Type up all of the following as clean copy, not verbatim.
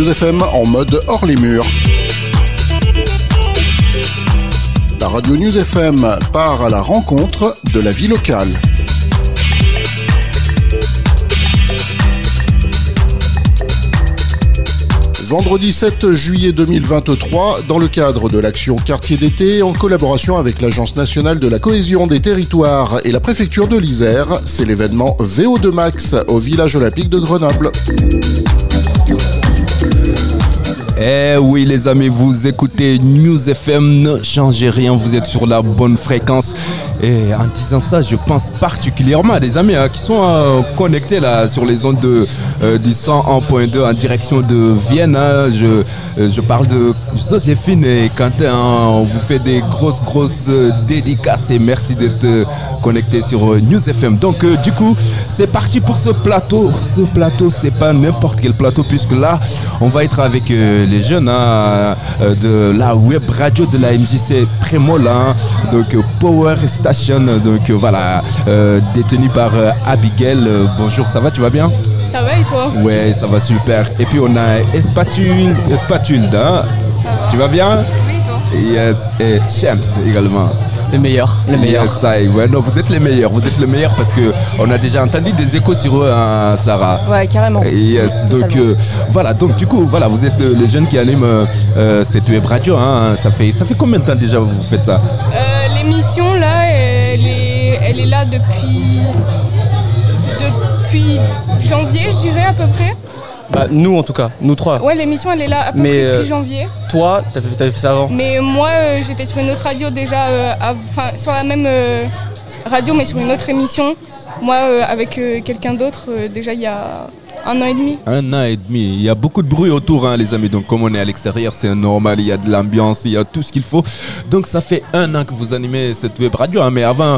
News FM en mode hors les murs. La radio News FM part à la rencontre de la vie locale. Vendredi 7 juillet 2023, dans le cadre de l'action Quartier d'été, en collaboration avec l'Agence nationale de la cohésion des territoires et la préfecture de l'Isère, c'est l'événement VO2 Max au village olympique de Grenoble. Eh oui les amis, vous écoutez News FM, ne changez rien, vous êtes sur la bonne fréquence. Et en disant ça, je pense particulièrement à des amis qui sont connectés là sur les ondes du 101.2 en direction de Vienne. Je parle de Joséphine et Quentin. On vous fait des grosses dédicaces et merci d'être connectés sur News FM. Donc du coup, c'est parti pour ce plateau. Ce plateau, c'est pas n'importe quel plateau puisque là, on va être avec les jeunes de la web radio de la MJC Prémol, donc Power Station. Donc voilà, détenu par Abigail. Bonjour, ça va, tu vas bien? Ça va et toi? Ouais, ça va super. Et puis on a Espatulde, tu vas bien? Oui, toi? Yes, et Shams également. Les meilleurs. Yes, ouais, non, vous êtes les meilleurs parce qu'on a déjà entendu des échos sur eux, hein, Sarah. Ouais, carrément. Yes, donc voilà, donc du coup, voilà, vous êtes les jeunes qui animent cette web radio, hein. Ça fait combien de temps déjà vous faites ça? L'émission là, elle est là depuis janvier, je dirais à peu près. Bah, nous en tout cas, nous trois. Ouais, l'émission elle est là à peu près depuis janvier. Toi, t'avais fait ça avant? Mais moi, j'étais sur une autre radio déjà, sur la même radio, mais sur une autre émission. Moi, avec quelqu'un d'autre, déjà il y a 1 an et demi. 1 an et demi. Il y a beaucoup de bruit autour, hein, les amis. Donc, comme on est à l'extérieur, c'est normal. Il y a de l'ambiance, il y a tout ce qu'il faut. Donc, ça fait 1 an que vous animez cette web radio. Hein. Mais avant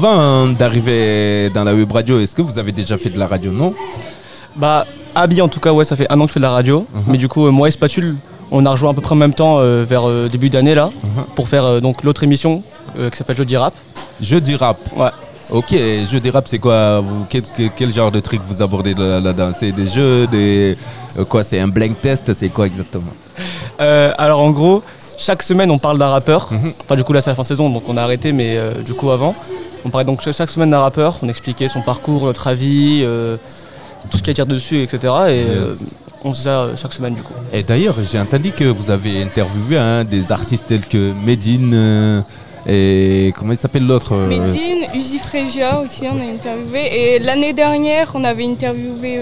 d'arriver dans la web radio, est-ce que vous avez déjà fait de la radio, non? Bah, Abby, en tout cas, ouais, ça fait 1 an que je fais de la radio. Mais du coup, moi et Spatule, on a rejoint à peu près en même temps vers début d'année là, pour faire donc l'autre émission qui s'appelle Jeudi Rap. Jeudi Rap. Ouais. Ok, Jeudi Rap, c'est quoi quel genre de truc vous abordez là-dedans? C'est des jeux, quoi? C'est un blind test? C'est quoi exactement? Alors en gros, chaque semaine on parle d'un rappeur. Enfin du coup là c'est la fin de saison donc on a arrêté, mais du coup avant on parlait donc chaque semaine d'un rappeur. On expliquait son parcours, notre avis, tout ce qu'il y a à dire dessus, etc. Et on faisait ça chaque semaine du coup. Et d'ailleurs j'ai entendu que vous avez interviewé des artistes tels que Medine. Et comment il s'appelle l'autre? Medine, Uzi Fregia aussi, on a interviewé. Et l'année dernière, on avait interviewé.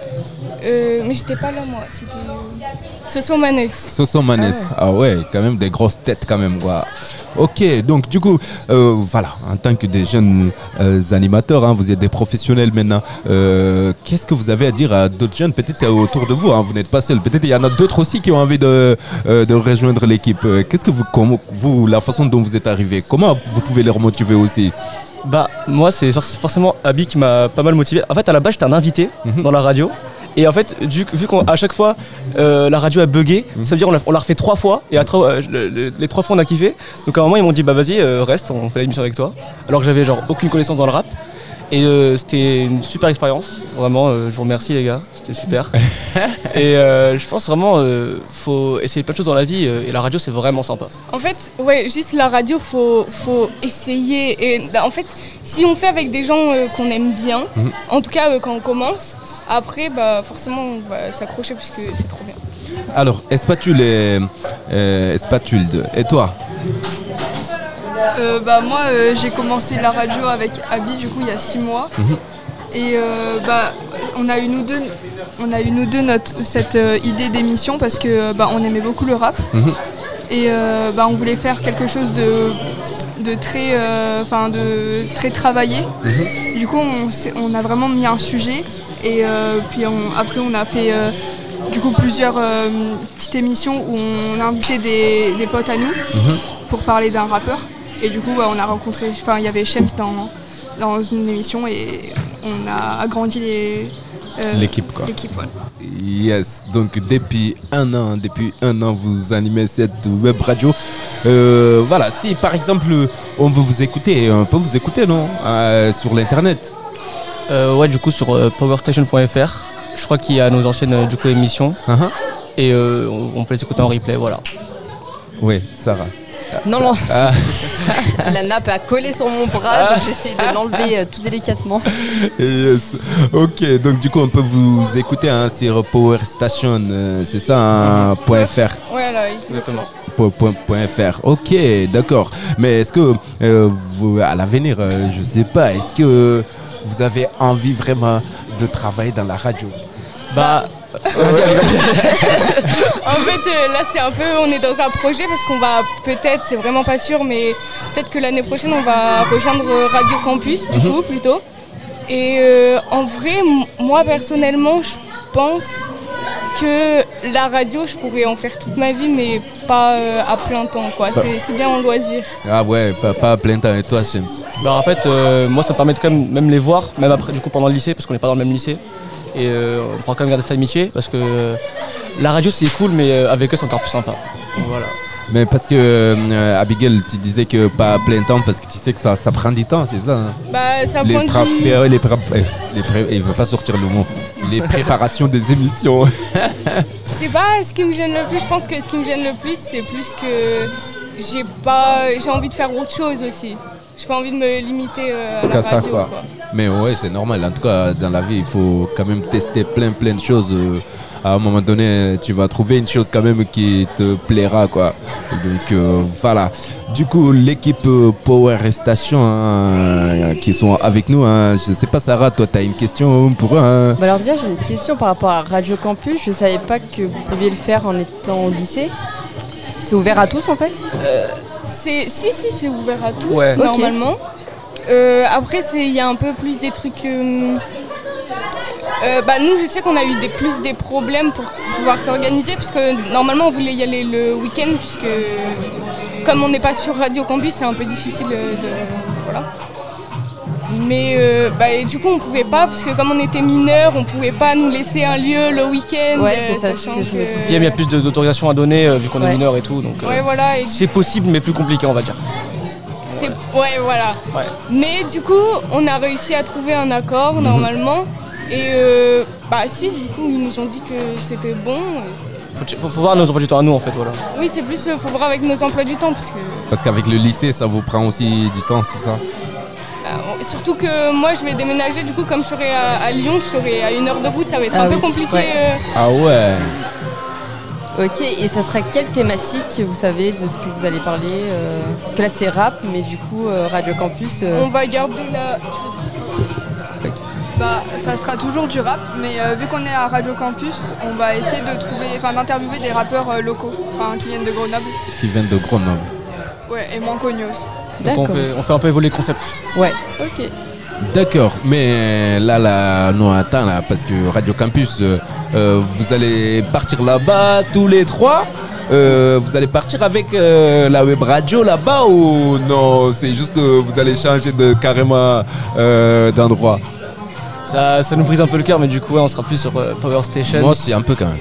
Mais j'étais pas là, moi. C'était Soso Manès. Soso Manès. Ah ouais, quand même des grosses têtes, quand même, quoi. Ok, donc du coup, voilà, en tant que des jeunes animateurs, hein, vous êtes des professionnels maintenant. Qu'est-ce que vous avez à dire à d'autres jeunes, peut-être autour de vous, hein, vous n'êtes pas seul. Peut-être il y en a d'autres aussi qui ont envie de rejoindre l'équipe. Qu'est-ce que vous, la façon dont vous êtes arrivé, comment vous pouvez les remotiver aussi? Bah, moi, c'est forcément Abby qui m'a pas mal motivé. En fait, à la base, j'étais un invité dans la radio. Et en fait, vu qu'à chaque fois, la radio a bugué, ça veut dire on l'a refait 3 fois, et les 3 fois on a kiffé. Donc à un moment, ils m'ont dit, bah vas-y, reste, on fait l'émission avec toi. Alors que j'avais genre aucune connaissance dans le rap. Et c'était une super expérience, vraiment, je vous remercie les gars, c'était super. Et je pense vraiment, faut essayer plein de choses dans la vie, et la radio c'est vraiment sympa. En fait, ouais, juste la radio, faut essayer. Et en fait, si on fait avec des gens qu'on aime bien, en tout cas quand on commence, après, bah, forcément on va s'accrocher puisque c'est trop bien. Alors, Espatulde, et toi? Moi j'ai commencé la radio avec Abby du coup il y a 6 mois et on a eu nous deux cette idée d'émission parce que on aimait beaucoup le rap et on voulait faire quelque chose de très travaillé. Du coup on a vraiment mis un sujet et puis après on a fait du coup plusieurs petites émissions où on a invité des potes à nous pour parler d'un rappeur. Et du coup, on a rencontré, il y avait Shems dans une émission et on a agrandi l'équipe, quoi. L'équipe, voilà. Yes, donc depuis un an, vous animez cette web radio. Voilà, si par exemple on veut vous écouter, on peut vous écouter, non, sur l'internet? Ouais, du coup sur powerstation.fr. Je crois qu'il y a nos anciennes émissions. et on peut les écouter en replay, voilà. Oui, Sarah. Non. La nappe a collé sur mon bras, donc j'essaie de l'enlever tout délicatement. Yes. Ok, donc du coup on peut vous écouter sur Power Station, c'est ça, hein, .fr. Voilà, Exactement. .fr. Ok, d'accord. Mais est-ce que vous, à l'avenir, je sais pas, est-ce que vous avez envie vraiment de travailler dans la radio? En fait, là, c'est un peu, on est dans un projet parce qu'on va peut-être, c'est vraiment pas sûr, mais peut-être que l'année prochaine, on va rejoindre Radio Campus, du coup, plutôt. Et en vrai, moi, personnellement, je pense que la radio, je pourrais en faire toute ma vie, mais pas à plein temps, quoi. C'est bien en loisir. Ah ouais, pas à plein temps. Et toi, James? En fait, moi, ça me permet de quand même les voir, même après, du coup, pendant le lycée, parce qu'on n'est pas dans le même lycée. Et on pourra quand même garder cette amitié parce que la radio c'est cool, mais avec eux c'est encore plus sympa. Donc, voilà. Mais parce que Abigail, tu disais que pas à plein temps parce que tu sais que ça prend du temps, c'est ça, hein? Bah ça prend il veut pas sortir le mot. Les préparations des émissions. C'est pas ce qui me gêne le plus. Je pense que ce qui me gêne le plus, c'est plus que j'ai envie de faire autre chose aussi. J'ai pas envie de me limiter à la radio, quoi. Mais ouais, c'est normal. En tout cas, dans la vie, il faut quand même tester plein de choses. À un moment donné, tu vas trouver une chose quand même qui te plaira, quoi. Donc voilà. Du coup, l'équipe Power Station qui sont avec nous, hein. Je sais pas, Sarah, toi, tu as une question pour eux, hein? Alors déjà, j'ai une question par rapport à Radio Campus. Je savais pas que vous pouviez le faire en étant au lycée. C'est ouvert à tous en fait? Si, c'est ouvert à tous, ouais. Normalement. Après, il y a un peu plus des trucs... nous, je sais qu'on a eu plus des problèmes pour pouvoir s'organiser, puisque normalement, on voulait y aller le week-end, puisque comme on n'est pas sur Radio Campus, c'est un peu difficile voilà. Mais du coup, on pouvait pas, parce que comme on était mineurs, on pouvait pas nous laisser un lieu le week-end. Ouais, c'est ça ce que je me disais. Il y a plus d'autorisation à donner, vu qu'on est mineur et tout. Donc, voilà. c'est possible, mais plus compliqué, on va dire. Ouais, voilà. Ouais. Mais du coup, on a réussi à trouver un accord normalement. Et si, du coup, ils nous ont dit que c'était bon. Faut voir nos emplois du temps à nous, en fait, voilà. Oui, c'est plus, faut voir avec nos emplois du temps. Parce qu'avec le lycée, ça vous prend aussi du temps, c'est ça? Surtout que moi, je vais déménager, du coup, comme je serai à Lyon, je serai à 1 heure de route, ça va être un peu compliqué. Ouais. Ah ouais. Ok, et ça serait quelle thématique, vous savez, de ce que vous allez parler parce que là c'est rap, mais du coup Radio Campus... On va garder la... Ça sera toujours du rap, mais vu qu'on est à Radio Campus, on va essayer d'interviewer des rappeurs locaux, qui viennent de Grenoble. Qui viennent de Grenoble. Ouais, et moins connus aussi. Donc on fait un peu évoluer le concept. Ouais, ok. D'accord, mais là, non, attends, là, parce que Radio Campus, vous allez partir là-bas tous les trois. Vous allez partir avec la web radio là-bas ou non? C'est juste que vous allez changer carrément d'endroit. Ça nous brise un peu le cœur, mais du coup, on sera plus sur Power Station. Moi aussi, un peu quand même.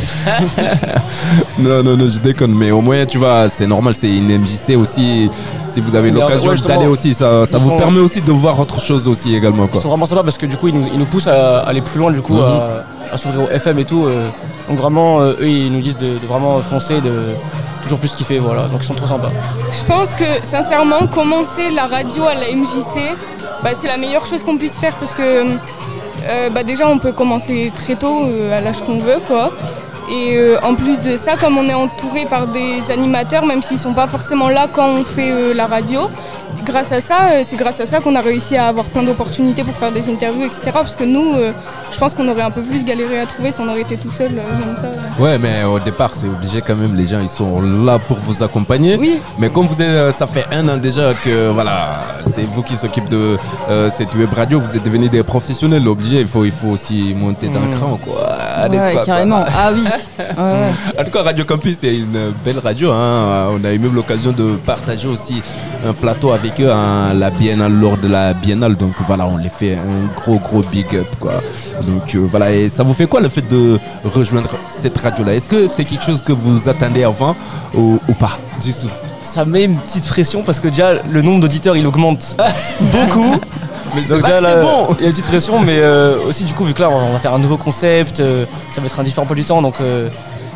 Non, je déconne, mais au moins, tu vois, c'est normal, c'est une MJC aussi. Si vous avez l'occasion d'aller aussi, ça vous permet aussi de voir autre chose aussi également, quoi. Ils sont vraiment sympas parce que du coup, ils nous poussent à aller plus loin, du coup, à s'ouvrir au FM et tout. Donc vraiment, eux, ils nous disent de vraiment foncer, de toujours plus kiffer, voilà. Donc ils sont trop sympas. Je pense que, sincèrement, commencer la radio à la MJC, c'est la meilleure chose qu'on puisse faire parce que déjà, on peut commencer très tôt, à l'âge qu'on veut, quoi. Et en plus de ça, comme on est entouré par des animateurs, même s'ils ne sont pas forcément là quand on fait la radio, c'est grâce à ça qu'on a réussi à avoir plein d'opportunités pour faire des interviews, etc. Parce que nous, je pense qu'on aurait un peu plus galéré à trouver si on aurait été tout seul comme ça. Ouais, mais au départ, c'est obligé quand même, les gens, ils sont là pour vous accompagner. Oui. Mais comme ça fait 1 an déjà que, voilà, c'est vous qui s'occupez de cette web radio, vous êtes devenus des professionnels, obligé, il faut aussi monter dans le cran, quoi. Ouais, carrément. Ah oui. Ouais. En tout cas, Radio Campus, c'est une belle radio, hein. On a eu même l'occasion de partager aussi un plateau avec eux à la Biennale, lors de la Biennale. Donc voilà, on les fait un gros big up, quoi. Donc voilà, et ça vous fait quoi le fait de rejoindre cette radio-là? Est-ce que c'est quelque chose que vous attendez avant ou pas du tout? Ça met une petite pression parce que déjà le nombre d'auditeurs il augmente beaucoup. Mais donc déjà là, bon. Il y a une petite pression, mais aussi du coup vu que là on va faire un nouveau concept, ça va être un différent peu du temps, donc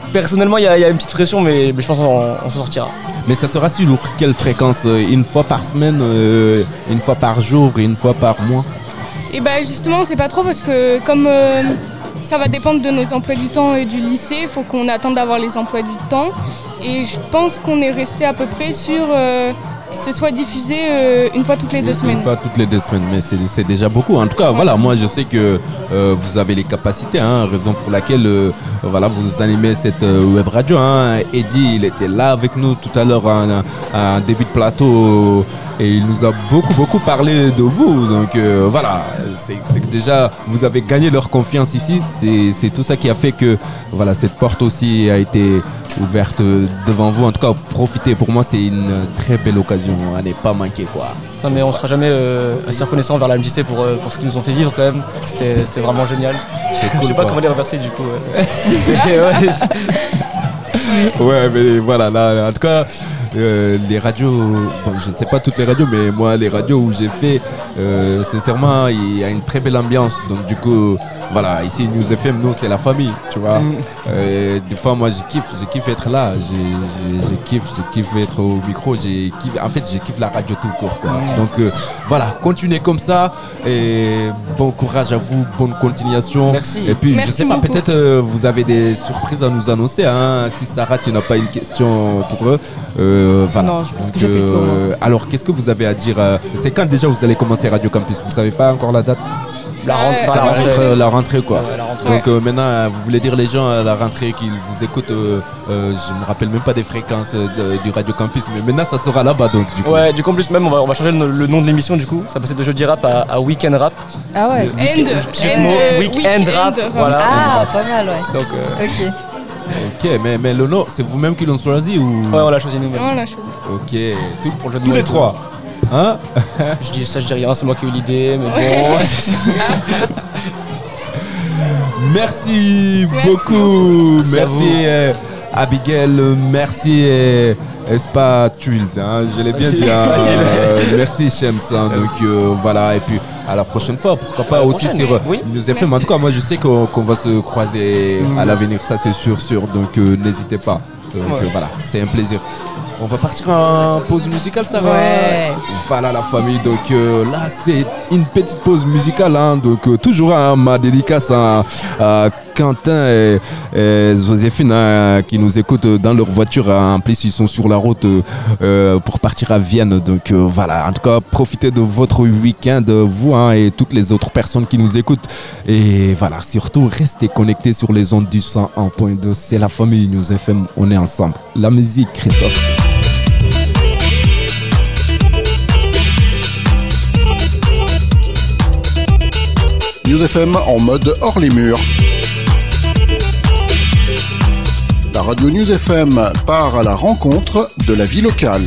Personnellement, il y a une petite pression, mais je pense qu'on s'en sortira. Mais ça sera sur quelle fréquence? Une fois par semaine, une fois par jour, une fois par mois? Et bah justement, on sait pas trop parce que comme ça va dépendre de nos emplois du temps et du lycée, il faut qu'on attende d'avoir les emplois du temps. Et je pense qu'on est resté à peu près sur que ce soit diffusé une fois toutes les 2 semaines. Une fois toutes les 2 semaines, mais c'est déjà beaucoup. En tout cas, voilà, moi je sais que vous avez les capacités, hein, raison pour laquelle voilà, vous animez cette web radio. Hein. Eddie, il était là avec nous tout à l'heure en début de plateau. Et il nous a beaucoup parlé de vous. Donc voilà, c'est que déjà vous avez gagné leur confiance ici. C'est tout ça qui a fait que voilà, cette porte aussi a été ouverte devant vous. En tout cas, profitez. Pour moi, c'est une très belle occasion à ne pas manquer, quoi. Non, mais on sera jamais assez reconnaissant vers la MJC pour ce qu'ils nous ont fait vivre quand même. C'était vraiment génial. Cool, je sais pas comment les reverser du coup. Ouais, mais voilà, là, en tout cas, les radios, bon, je ne sais pas toutes les radios, mais moi, les radios où j'ai fait, sincèrement, il y a une très belle ambiance. Donc, du coup, voilà, ici, News FM, nous, c'est la famille, tu vois. Des fois, moi, je kiffe être là. Je kiffe être au micro. En fait, je kiffe la radio tout court, quoi. Donc, voilà, continuez comme ça. Et bon courage à vous, bonne continuation. Merci. Et puis, Merci je sais pas, beaucoup. peut-être vous avez des surprises à nous annoncer, hein. Si Sarah, tu n'as pas une question pour eux. Voilà. Non, je pense que j'ai fait le tour, moi. Alors, qu'est-ce que vous avez à dire c'est quand déjà vous allez commencer Radio Campus? Vous savez pas encore la date? La rentrée, quoi. Ouais, la rentrée. Donc maintenant, vous voulez dire les gens à la rentrée qu'ils vous écoutent. Je me rappelle même pas des fréquences du Radio Campus, mais maintenant ça sera là-bas, donc du coup. Ouais, du coup en plus même on va changer le nom de l'émission du coup. Ça va passer de jeudi rap à weekend rap. Ah ouais. Weekend rap. Voilà. Ah, pas mal, ouais. Donc Ok. Ok, mais le nom, c'est vous-même qui l'ont choisi ou? ouais, on l'a choisi nous-mêmes. On l'a choisi. Ok. C'est pour le jeu de Tous mots les et tout. trois. Hein? Je dis rien, c'est moi qui ai eu l'idée, mais bon. Merci Merci beaucoup. Merci à vous. Abigail, merci Espatule, hein, je l'ai bien dit. Merci Shems. Donc voilà, et puis à la prochaine fois, pourquoi pas aussi prochaine, sur oui. News FM. En tout cas, moi je sais qu'on va se croiser à l'avenir, ça c'est sûr. Donc n'hésitez pas. Donc voilà, c'est un plaisir. On va partir en pause musicale, ça va? Ouais. Voilà la famille, donc là c'est une petite pause musicale, hein, donc toujours ma dédicace à Quentin et Joséphine, hein, qui nous écoutent dans leur voiture. En plus ils sont sur la route pour partir à Vienne, donc voilà, en tout cas profitez de votre week-end, vous, hein, et toutes les autres personnes qui nous écoutent, et voilà, surtout restez connectés sur les ondes du 101.2. C'est la famille News FM, on est ensemble. La musique, Christophe. News FM en mode hors les murs. La radio News FM part à la rencontre de la vie locale.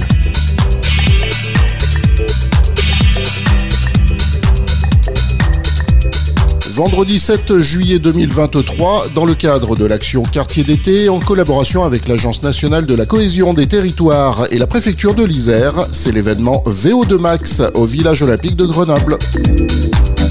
Vendredi 7 juillet 2023, dans le cadre de l'action Quartier d'été, en collaboration avec l'Agence nationale de la cohésion des territoires et la préfecture de l'Isère, c'est l'événement VO2 Max au village olympique de Grenoble.